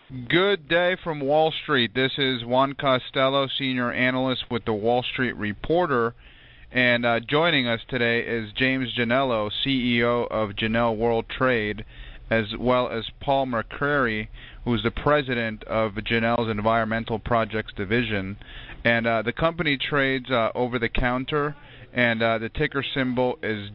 Good day from Wall Street. This is Juan Costello, Senior Analyst with the Wall Street Reporter. And joining us today is James Janello, CEO of Janelle World Trade, as well as Paul McCrary, who's the president of Janelle's Environmental Projects Division. And the company trades over the counter, and the ticker symbol is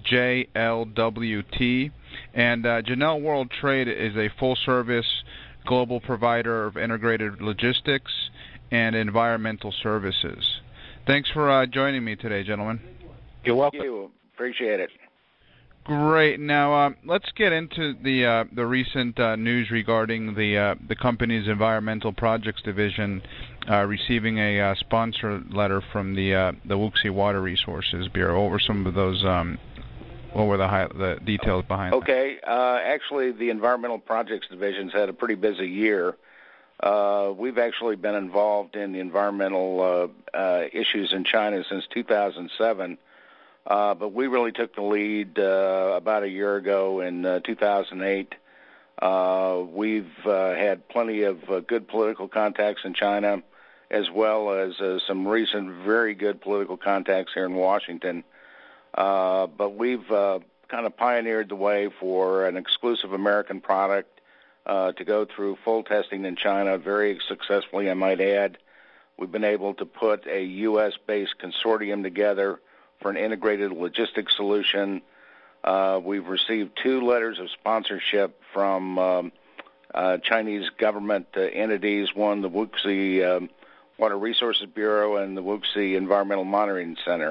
JLWT. And Janelle World Trade is a full-service global provider of integrated logistics and environmental services. Thanks for joining me today, gentlemen. You're welcome. Thank you. Appreciate it. Great. Now, let's get into the recent news regarding the company's Environmental Projects Division receiving a sponsor letter from the Wuxi Water Resources Bureau. What were some of those? What were the details behind that? Okay. Actually, the Environmental Projects Division's had a pretty busy year. We've actually been involved in the environmental issues in China since 2007, but we really took the lead about a year ago in 2008. We've had plenty of good political contacts in China, as well as some recent very good political contacts here in Washington. But we've kind of pioneered the way for an exclusive American product to go through full testing in China very successfully, I might add. We've been able to put a U.S.-based consortium together for an integrated logistics solution. We've received 2 letters of sponsorship from Chinese government entities, one the Wuxi Water Resources Bureau and the Wuxi Environmental Monitoring Center.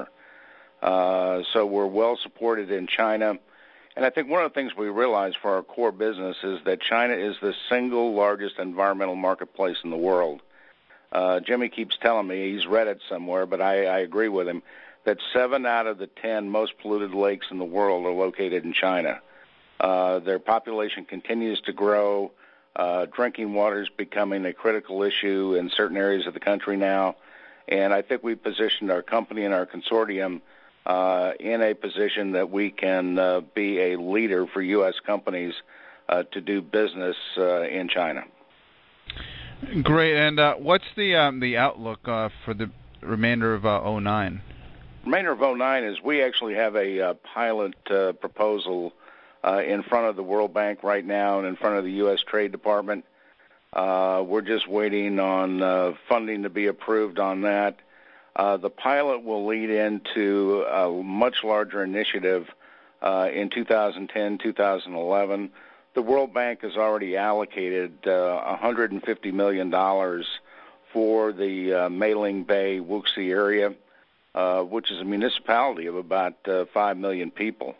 So we're well supported in China. And I think one of the things we realize for our core business is that China is the single largest environmental marketplace in the world. Jimmy keeps telling me, he's read it somewhere, but I agree with him, that 7 out of the 10 most polluted lakes in the world are located in China. Their population continues to grow. Drinking water is becoming a critical issue in certain areas of the country now. And I think we've positioned our company and our consortium in a position that we can be a leader for U.S. companies to do business in China. Great. And what's the outlook for the remainder of 2009? Remainder of 2009 is we actually have a pilot proposal in front of the World Bank right now and in front of the U.S. Trade Department. We're just waiting on funding to be approved on that. The pilot will lead into a much larger initiative in 2010, 2011. The World Bank has already allocated $150 million for the Meiling Bay Wuxi area, which is a municipality of about 5 million people.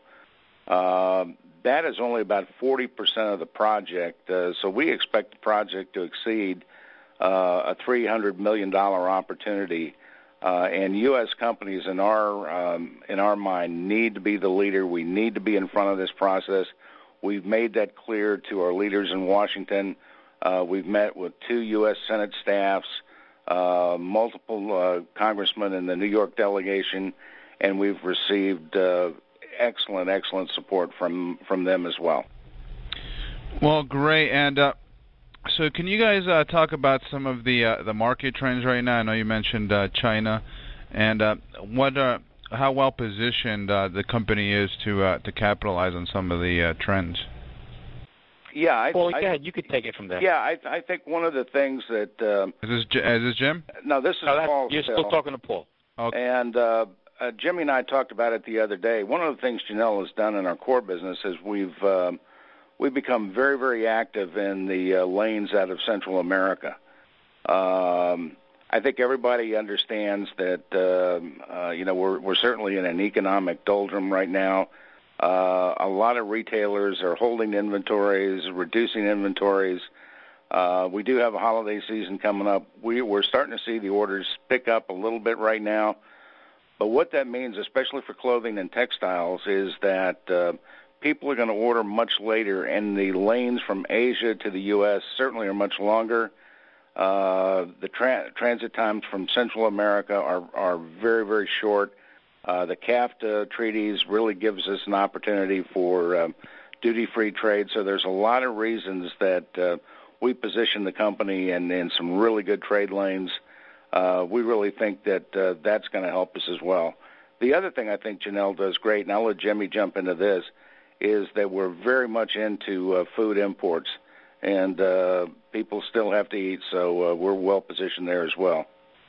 That is only about 40% of the project, so we expect the project to exceed a $300 million opportunity. And U.S. companies, in our mind, need to be the leader. We need to be in front of this process. We've made that clear to our leaders in Washington. We've met with 2 U.S. Senate staffs, multiple congressmen in the New York delegation, and we've received excellent support from them as well. Well, great. And so can you guys talk about some of the market trends right now? I know you mentioned China, and how well positioned the company is to capitalize on some of the trends. Yeah, Well, go ahead. You could take it from there. Yeah, I think one of the things that Is this Jim? No, this is Paul. You're still talking to Paul. Okay. And Jimmy and I talked about it the other day. One of the things Janelle has done in our core business is we've become very, very active in the lanes out of Central America. I think everybody understands that we're certainly in an economic doldrum right now. A lot of retailers are holding inventories, reducing inventories. We do have a holiday season coming up. We're starting to see the orders pick up a little bit right now. But what that means, especially for clothing and textiles, is that people are going to order much later, and the lanes from Asia to the U.S. certainly are much longer. The transit times from Central America are very, very short. The CAFTA treaties really gives us an opportunity for duty-free trade. So there's a lot of reasons that we position the company in some really good trade lanes. We really think that that's going to help us as well. The other thing I think Janelle does great, and I'll let Jimmy jump into this, is that we're very much into food imports, and people still have to eat, so we're well positioned there as well.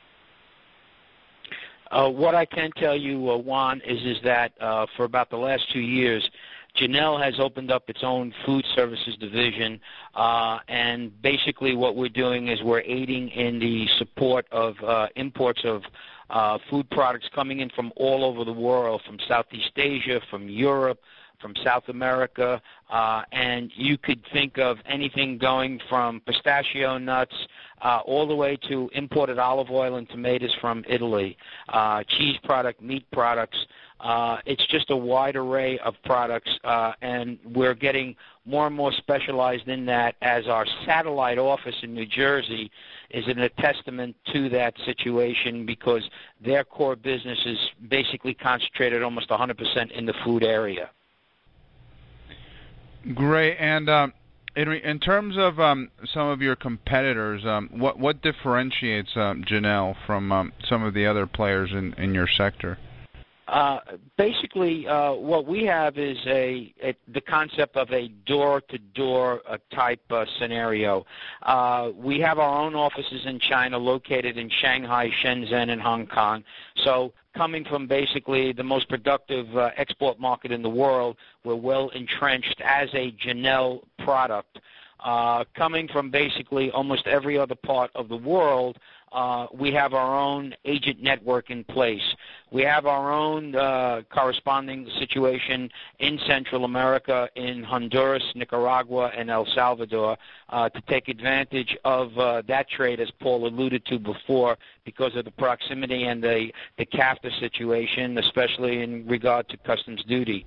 What I can tell you, Juan, is that for about the last 2 years, Janelle has opened up its own food services division, and basically what we're doing is we're aiding in the support of imports of food products coming in from all over the world, from Southeast Asia, from Europe, from South America, and you could think of anything going from pistachio nuts all the way to imported olive oil and tomatoes from Italy, cheese product, meat products. It's just a wide array of products, and we're getting more and more specialized in that as our satellite office in New Jersey is a testament to that situation because their core business is basically concentrated almost 100% in the food area. Great. And in terms of some of your competitors, what differentiates Janelle from some of the other players in your sector? Basically, what we have is the concept of a door-to-door type scenario. We have our own offices in China located in Shanghai, Shenzhen, and Hong Kong. So coming from basically the most productive export market in the world, we're well entrenched as a Janelle product. Coming from basically almost every other part of the world, we have our own agent network in place. We have our own corresponding situation in Central America, in Honduras, Nicaragua, and El Salvador to take advantage of that trade, as Paul alluded to before, because of the proximity and the CAFTA situation, especially in regard to customs duty.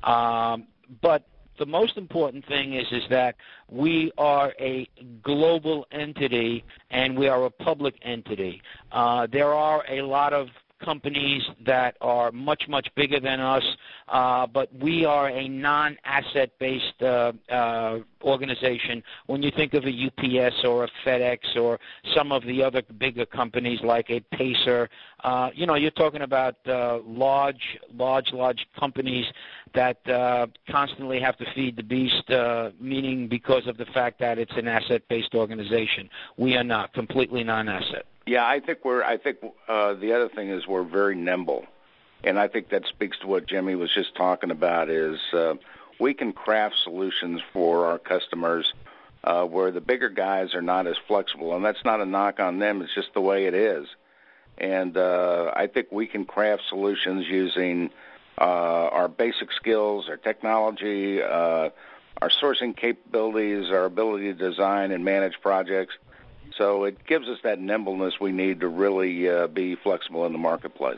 But the most important thing is that we are a global entity and we are a public entity. There are a lot of companies that are much, much bigger than us, but we are a non-asset-based organization. When you think of a UPS or a FedEx or some of the other bigger companies like a Pacer, you're talking about large companies that constantly have to feed the beast, meaning because of the fact that it's an asset-based organization. We are not, completely non-asset. Yeah, I think the other thing is we're very nimble, and I think that speaks to what Jimmy was just talking about. Is we can craft solutions for our customers where the bigger guys are not as flexible, and that's not a knock on them. It's just the way it is, and I think we can craft solutions using our basic skills, our technology, our sourcing capabilities, our ability to design and manage projects. So it gives us that nimbleness we need to really be flexible in the marketplace.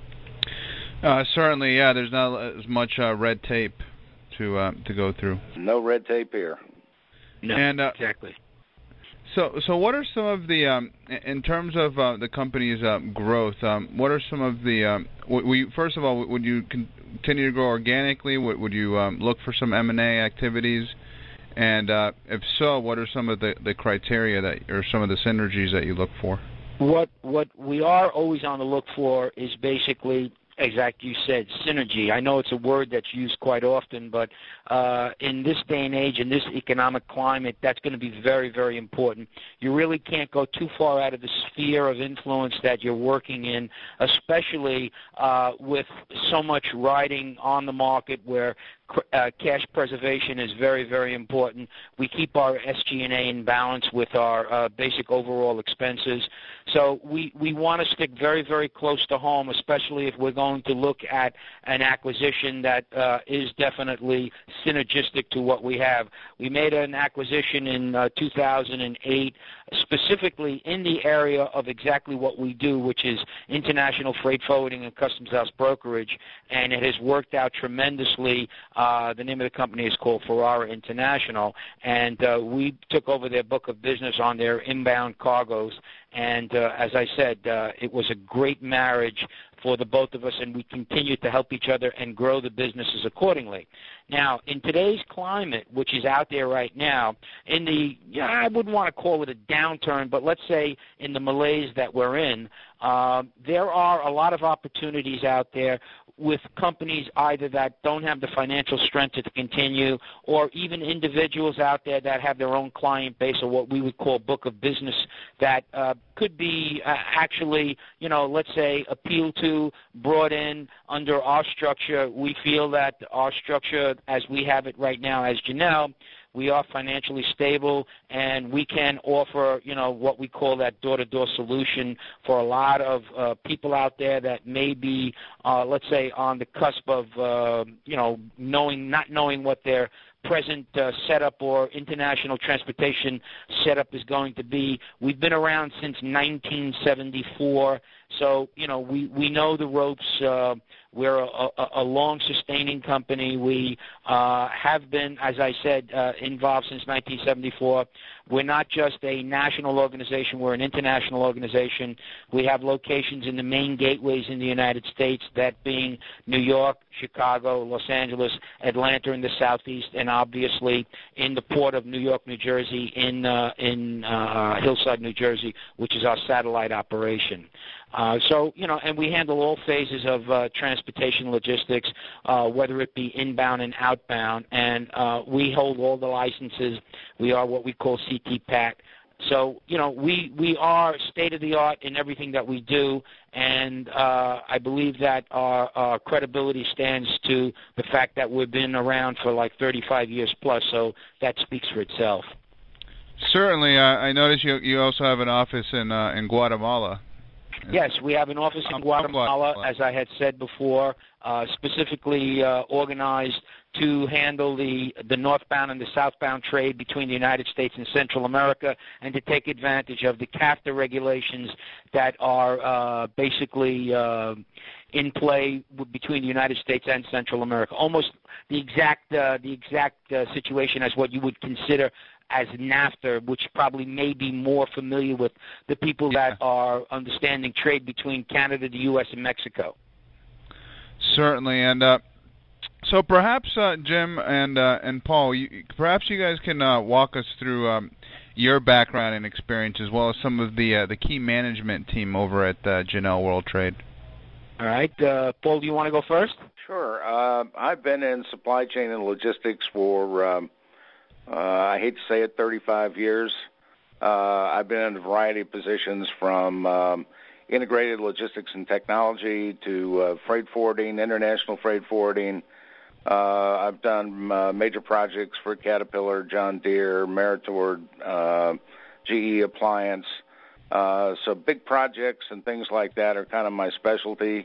Certainly, yeah. There's not as much red tape to go through. No red tape here. No, and, exactly. So what are some of the in terms of the company's growth? What are some of the? First of all, would you continue to grow organically? Would you look for some M&A activities? And if so, what are some of the criteria or some of the synergies that you look for? What we are always on the look for is basically, as you said, synergy. I know it's a word that's used quite often, but in this day and age, in this economic climate, that's going to be very, very important. You really can't go too far out of the sphere of influence that you're working in, especially with so much riding on the market where cash preservation is very, very important. We keep our SG&A in balance with our basic overall expenses. So we want to stick very, very close to home, especially if we're going to look at an acquisition that is definitely synergistic to what we have. We made an acquisition in 2008, specifically in the area of exactly what we do, which is international freight forwarding and customs house brokerage, and it has worked out tremendously. The name of the company is called Ferrara International, and we took over their book of business on their inbound cargoes. And as I said, it was a great marriage for the both of us, and we continue to help each other and grow the businesses accordingly. Now, in today's climate, which is out there right now, in the, I wouldn't want to call it a downturn, but let's say in the malaise that we're in, there are a lot of opportunities out there with companies either that don't have the financial strength to continue, or even individuals out there that have their own client base, or what we would call book of business, that could be actually, let's say, appealed to, brought in under our structure. We feel that our structure, as we have it right now as Janelle, we are financially stable, and we can offer, what we call that door-to-door solution for a lot of people out there that may be, let's say, on the cusp of, not knowing what their present setup or international transportation setup is going to be. We've been around since 1974, so we know the ropes. We're a long-sustaining company. We have been, as I said, involved since 1974. We're not just a national organization. We're an international organization. We have locations in the main gateways in the United States, that being New York, Chicago, Los Angeles, Atlanta in the southeast, and obviously in the port of New York, New Jersey, in Hillside, New Jersey, which is our satellite operation. And we handle all phases of transportation logistics, whether it be inbound and outbound, and we hold all the licenses. We are what we call CT-PAT. So, we are state-of-the-art in everything that we do, and I believe that our credibility stands to the fact that we've been around for like 35 years plus, so that speaks for itself. Certainly. I noticed you also have an office in Guatemala. Yes, we have an office in Guatemala, as I had said before, specifically organized to handle the northbound and the southbound trade between the United States and Central America, and to take advantage of the CAFTA regulations that are basically in play between the United States and Central America. Almost the exact situation as what you would consider as NAFTA, which probably may be more familiar with the people that are understanding trade between Canada, the U.S., and Mexico. Certainly, and so perhaps Jim and Paul, perhaps you guys can walk us through your background and experience, as well as some of the key management team over at Janelle World Trade. All right, Paul, do you want to go first? Sure. I've been in supply chain and logistics for I hate to say it, 35 years. I've been in a variety of positions, from integrated logistics and technology to freight forwarding, international freight forwarding. I've done major projects for Caterpillar, John Deere, Meritor, GE Appliance. So big projects and things like that are kind of my specialty.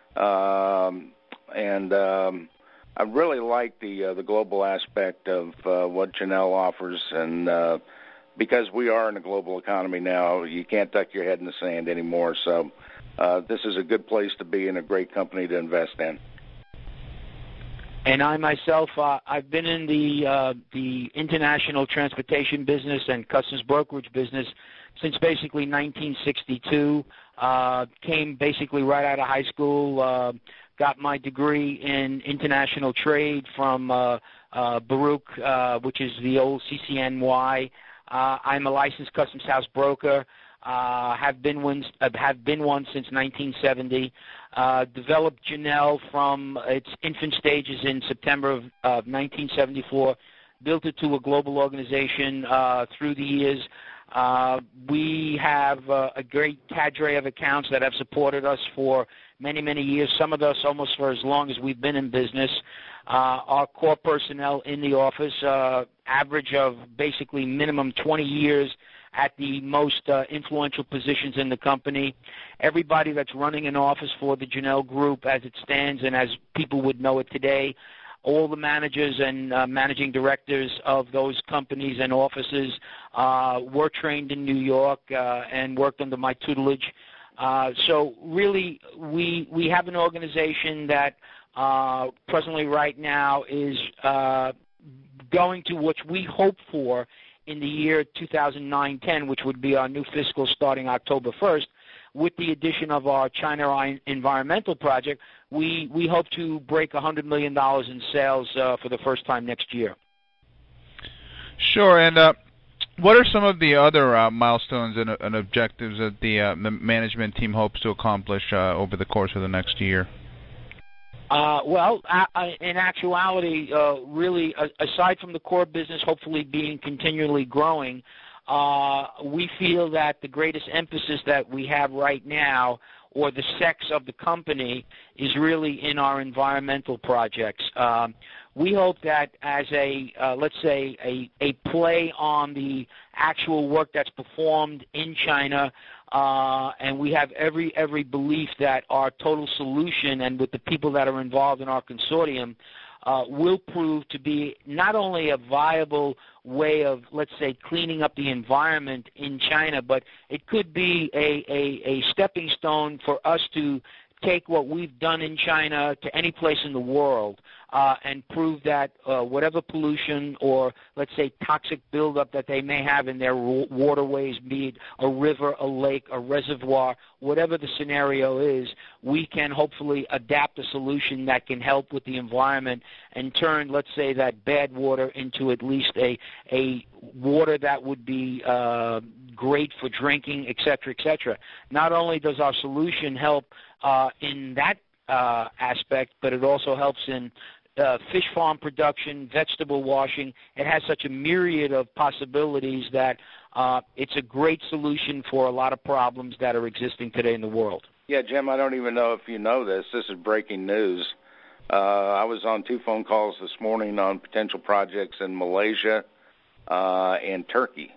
I really like the global aspect of what Janelle offers, and because we are in a global economy now, you can't duck your head in the sand anymore. So this is a good place to be and a great company to invest in. And I myself, I've been in the international transportation business and customs brokerage business since basically 1962. Came basically right out of high school. Got my degree in international trade from Baruch, which is the old CCNY. I'm a licensed customs house broker. Have been one since 1970. Developed Janelle from its infant stages in September of 1974. Built it to a global organization through the years. We have a great cadre of accounts that have supported us for many, many years, some of us almost for as long as we've been in business. Our core personnel in the office, average of basically minimum 20 years at the most influential positions in the company. Everybody that's running an office for the Janelle Group as it stands and as people would know it today, all the managers and managing directors of those companies and offices were trained in New York and worked under my tutelage. So really, we have an organization that presently right now is going to what we hope for in the year 2009-10, which would be our new fiscal starting October 1st, with the addition of our China environmental project, we hope to break $100 million in sales for the first time next year. Sure. And what are some of the other milestones and objectives that the management team hopes to accomplish over the course of the next year? Well, in actuality, really, aside from the core business hopefully being continually growing, we feel that the greatest emphasis that we have right now, or the sex of the company, is really in our environmental projects. We hope that as let's say, a play on the actual work that's performed in China, and we have every belief that our total solution and with the people that are involved in our consortium will prove to be not only a viable way of, let's say, cleaning up the environment in China, but it could be a stepping stone for us to take what we've done in China to any place in the world and prove that whatever pollution or, let's say, toxic buildup that they may have in their waterways, be it a river, a lake, a reservoir, whatever the scenario is, we can hopefully adapt a solution that can help with the environment and turn, let's say, that bad water into at least a water that would be great for drinking, et cetera, et cetera. Not only does our solution help in that aspect, but it also helps in fish farm production, vegetable washing. It has such a myriad of possibilities that it's a great solution for a lot of problems that are existing today in the world. Yeah, Jim, I don't even know if you know this. This is breaking news. I was on 2 phone calls this morning on potential projects in Malaysia and Turkey.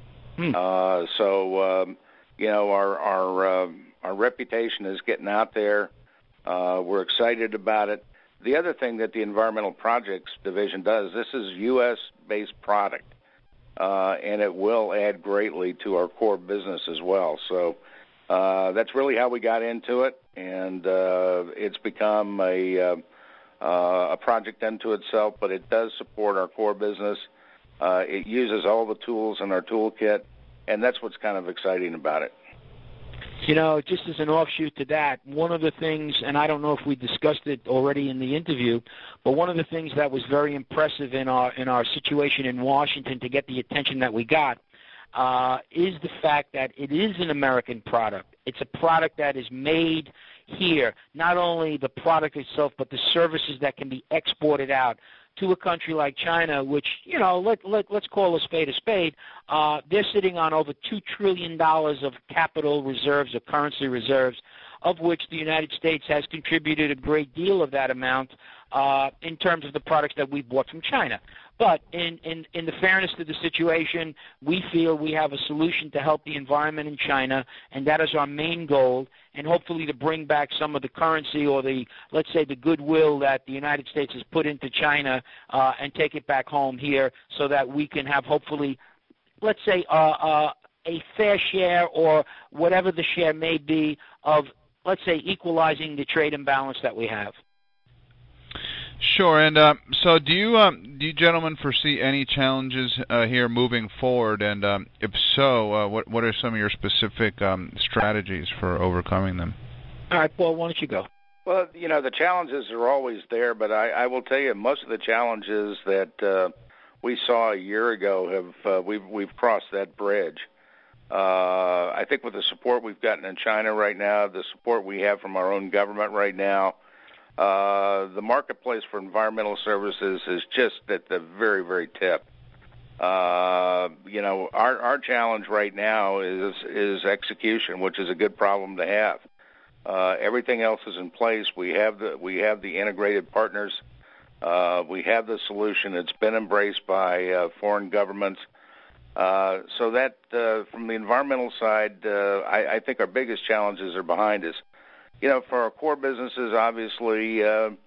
So, you know, our reputation is getting out there. We're excited about it. The other thing that the Environmental Projects Division does, this is U.S.-based product, and it will add greatly to our core business as well. So that's really how we got into it, and it's become a project unto itself, but it does support our core business. It uses all the tools in our toolkit, and that's what's kind of exciting about it. You know, just as an offshoot to that, one of the things, and I don't know if we discussed it already in the interview, but one of the things that was very impressive in our situation in Washington to get the attention that we got is the fact that it is an American product. It's a product that is made here, not only the product itself, but the services that can be exported out to a country like China, which, you know, let's call a spade a spade. They're sitting on over $2 trillion of capital reserves or currency reserves, of which the United States has contributed a great deal of that amount in terms of the products that we bought from China. But in the fairness to the situation, we feel we have a solution to help the environment in China, and that is our main goal, and hopefully to bring back some of the currency or the, let's say, the goodwill that the United States has put into China and take it back home here so that we can have hopefully, let's say, a fair share or whatever the share may be of, let's say, equalizing the trade imbalance that we have. Sure, and so do you gentlemen foresee any challenges here moving forward? And if so, what are some of your specific strategies for overcoming them? All right, Paul, why don't you go? Well, you know, the challenges are always there, but I will tell you most of the challenges that we saw a year ago we've crossed that bridge. I think with the support we've gotten in China right now, the support we have from our own government right now, the marketplace for environmental services is just at the very, very tip. You know, our challenge right now is execution, which is a good problem to have. Everything else is in place. We have the integrated partners. We have the solution. It's been embraced by foreign governments. So that from the environmental side, I think our biggest challenges are behind us. You know, for our core businesses, obviously,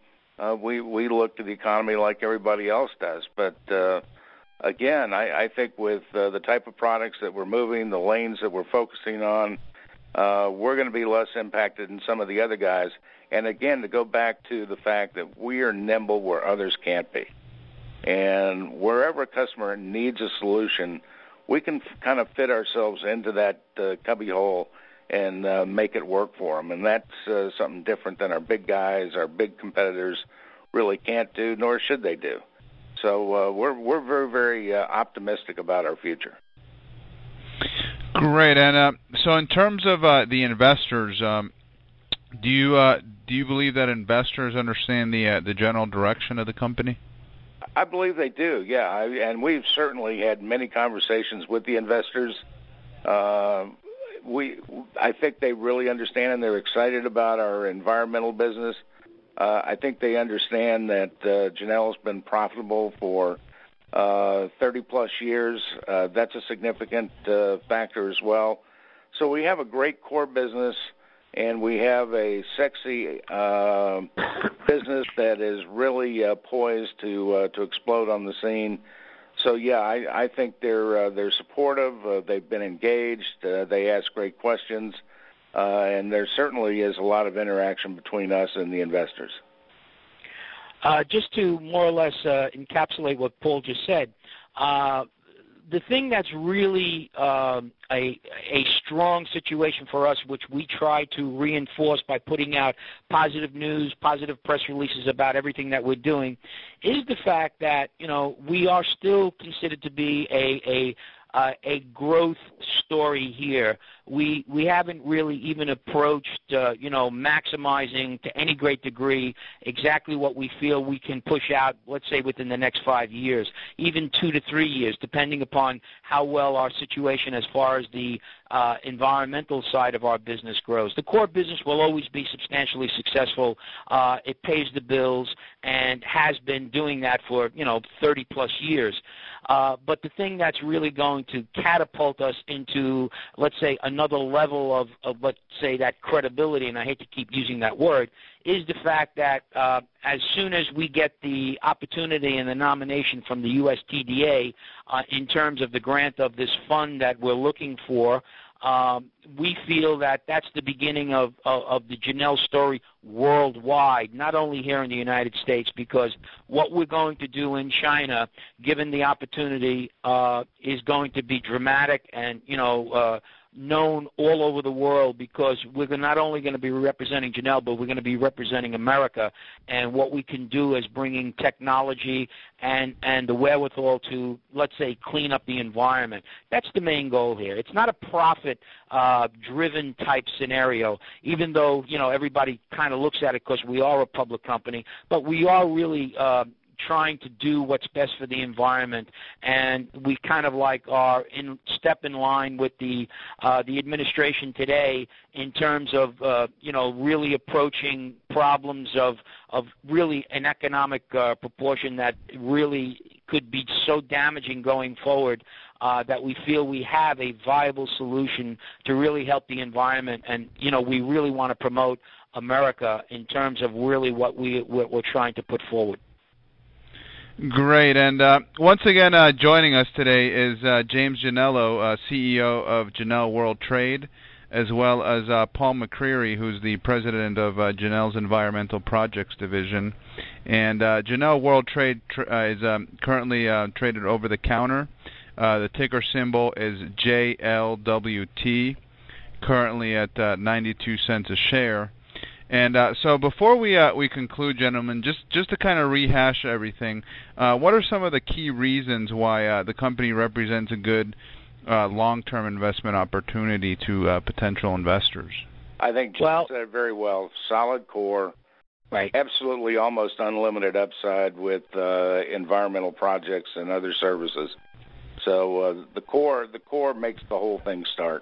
we look to the economy like everybody else does. But, again, I think with the type of products that we're moving, the lanes that we're focusing on, we're going to be less impacted than some of the other guys. And, again, to go back to the fact that we are nimble where others can't be. And wherever a customer needs a solution, we can kind of fit ourselves into that cubby hole and make it work for them. And that's something different than our big guys, our big competitors really can't do, nor should they do. So we're very, very optimistic about our future. Great. And so in terms of the investors, do you believe that investors understand the general direction of the company? I believe they do, yeah. And we've certainly had many conversations with the investors. I think they really understand and they're excited about our environmental business. I think they understand that Janelle's been profitable for 30-plus years. That's a significant factor as well. So we have a great core business, and we have a sexy business that is really poised to explode on the scene. So yeah, I think they're supportive. They've been engaged. They ask great questions, and there certainly is a lot of interaction between us and the investors. Just to more or less encapsulate what Paul just said, the thing that's really a strong situation for us, which we try to reinforce by putting out positive news, positive press releases about everything that we're doing, is the fact that, you know, we are still considered to be a growth story here. We haven't really even approached, maximizing to any great degree exactly what we feel we can push out, let's say, within the next 5 years, even 2 to 3 years, depending upon how well our situation as far as the environmental side of our business grows. The core business will always be substantially successful. It pays the bills and has been doing that for, 30-plus years. But the thing that's really going to catapult us into, let's say, another level of let's say, that credibility, and I hate to keep using that word, is the fact that as soon as we get the opportunity and the nomination from the USTDA in terms of the grant of this fund that we're looking for, we feel that that's the beginning of the Janelle story worldwide, not only here in the United States, because what we're going to do in China, given the opportunity, is going to be dramatic and, known all over the world, because we're not only going to be representing Janelle, but we're going to be representing America and what we can do as bringing technology and the wherewithal to, let's say, clean up the environment. That's the main goal here. It's not a profit-driven type scenario, even though, everybody kind of looks at it because we are a public company, but we are really trying to do what's best for the environment, and we kind of are in line with the administration today in terms of really approaching problems of really an economic proportion that really could be so damaging going forward, that we feel we have a viable solution to really help the environment, and we really want to promote America in terms of really what we're trying to put forward. Great, and once again joining us today is James Janello, CEO of Janelle World Trade, as well as Paul McCreary, who's the president of Janelle's Environmental Projects Division. And Janelle World Trade is currently traded over the counter. The ticker symbol is JLWT, currently at 92 cents a share. And so before we conclude, gentlemen, just to kind of rehash everything, what are some of the key reasons why the company represents a good long-term investment opportunity to potential investors? I think Jim said it very well. Solid core, right? Absolutely, almost unlimited upside with environmental projects and other services. So the core makes the whole thing start.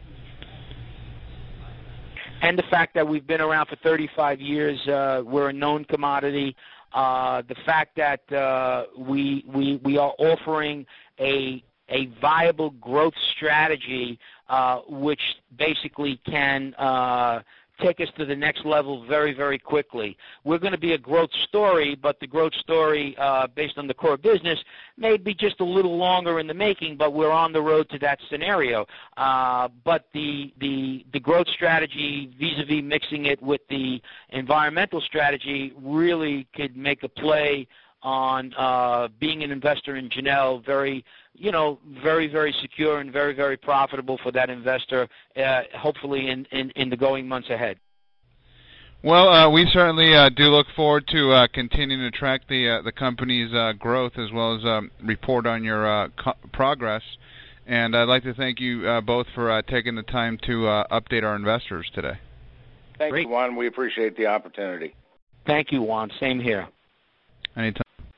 And the fact that we've been around for 35 years, we're a known commodity. The fact that we are offering a viable growth strategy, which basically can take us to the next level very, very quickly. We're going to be a growth story, but the growth story based on the core business may be just a little longer in the making, but we're on the road to that scenario. But the growth strategy vis-a-vis mixing it with the environmental strategy really could make a play on being an investor in Janelle. Very, very secure and very, very profitable for that investor, hopefully in the going months ahead. Well, we certainly do look forward to continuing to track the company's growth as well as report on your progress. And I'd like to thank you both for taking the time to update our investors today. Thank you, Juan. We appreciate the opportunity. Thank you, Juan. Same here. Anytime.